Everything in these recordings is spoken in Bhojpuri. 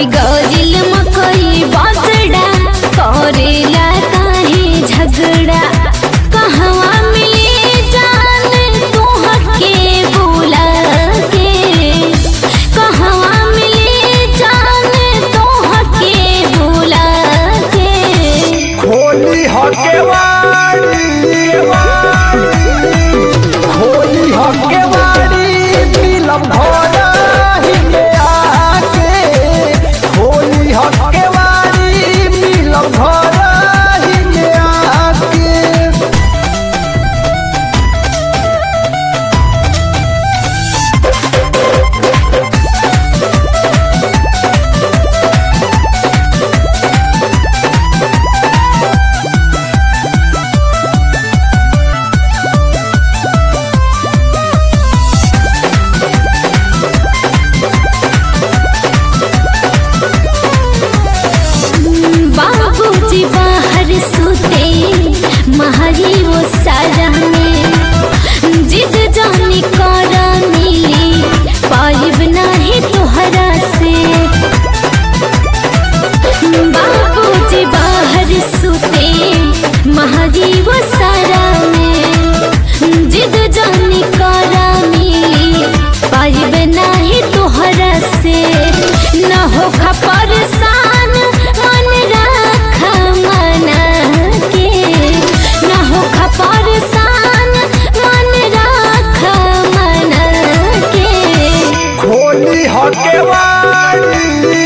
कटी गजिल मकई बजड़ा करेला काहे झगड़ा कहवा मिले जान तोहके बुला के कहवा मिले जान तोहके बुला के खोली हके वाड़ी खोली हके वाड़ी मिलब घोड़ा ही में आके खोली हके वाड़ी मिलब घोड़ा ही में आके बाबूजी बाहर सुते महारी वो सारा में जिद जानी करा मिली पाइब नाही तोहरा से बाबूजी बाहर सुते महारी वो सारा में जिद जानी करा मिली पाइब नाही तोहरा से न हो परेशान मन राख मना के न हो परेशान मन राख मना के खोली हके वाड़ी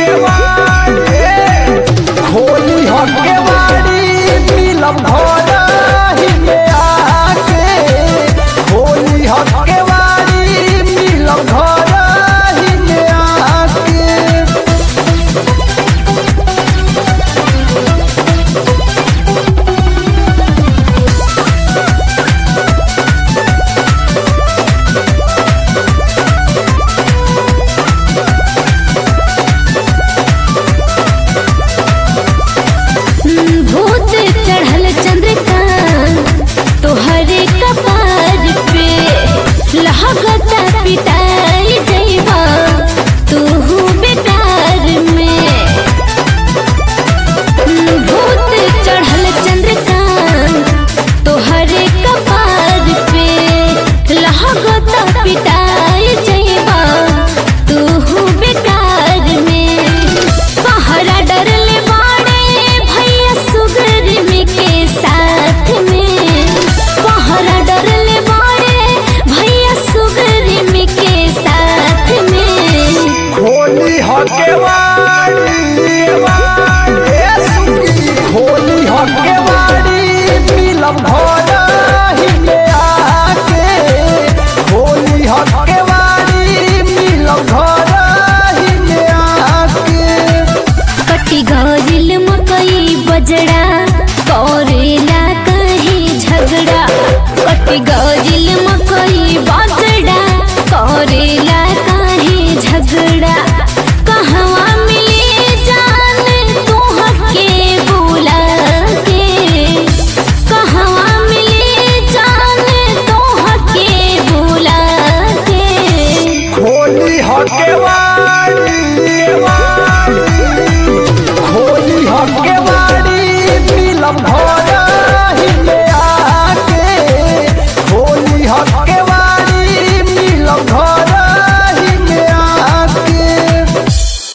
खोली हके वाड़ी मिलब घोड़ा ही में आके खोली हके वाड़ी मिलब घोड़ा ही में आके भूत चढ़ल चंद्रकांत तोहरे कपार पे लहगता पिटाई जइबा तू बेकार में भूत चढ़ल चंद्रकांत तोहरे कपार पे लहगता पिटाई जइबा तू बेकार में पहरा डरले बाड़े भैया सुगरमी के साथ में पहरा डरले बाड़े भैया सुगरमी के साथ में खोली हके वाड़ी खोली हके वाड़ी मिलब घोड़ा ही में आके खोली हके वाड़ी मिलब घोड़ा ही में आके कटी गजिल मकई बजड़ा करेला काहे झगड़ा कटी गजिल मकई बजड़ा करेला काहे झगड़ा कहवा